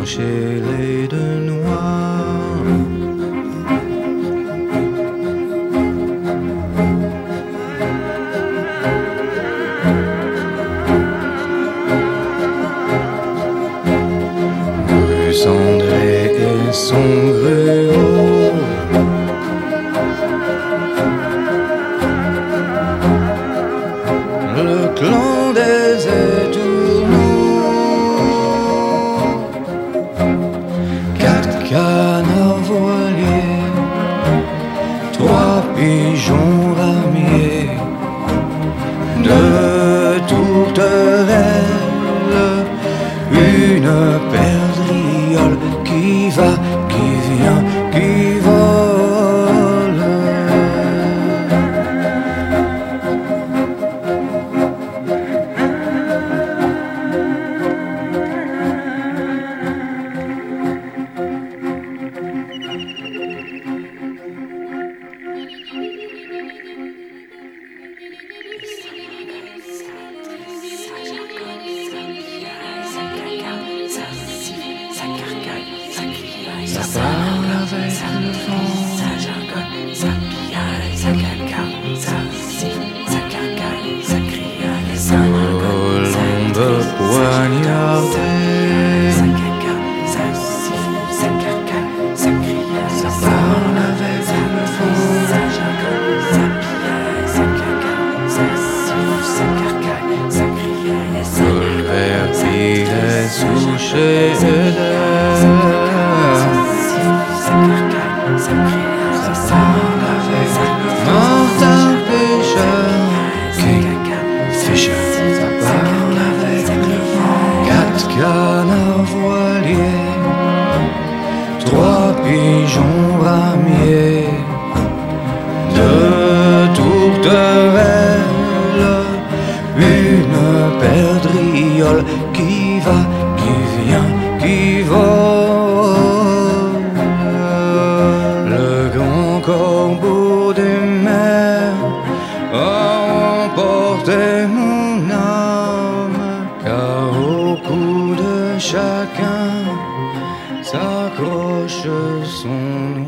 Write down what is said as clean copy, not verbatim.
blanches et les deux noires. Bruce André et son gruau, le clan des étourneaux, 4 canards voiliers, 3 pigeons ramiers, 2 tourterelles, une perdrix qui va, qui vient, qui vole. Ça parle avec le vent, ça jargonne, ça piaille, ça cacaille, ça siffle, ça cacaille, ça criaille, ça jargonne, ça poignardée, ça cacaille, ça siffle, ça cacaille, ça criaille, ça parle avec le vent, ça jargonne, ça piaille, ça cacaille, ça siffle, ça cacaille, ça criaille, ça bouleversé souché d'air. ça criaille, Ça parle avec Martin Pêcheur, King Fisher. Ça parle avec le vent, 4 canards voiliers, 3 pigeons ramiers, 2 tourterelles, une perdriole qui va, qui vient, qui vole. Le grand corbeau des mers a emporté mon âme, car au cou de chacun s'accroche son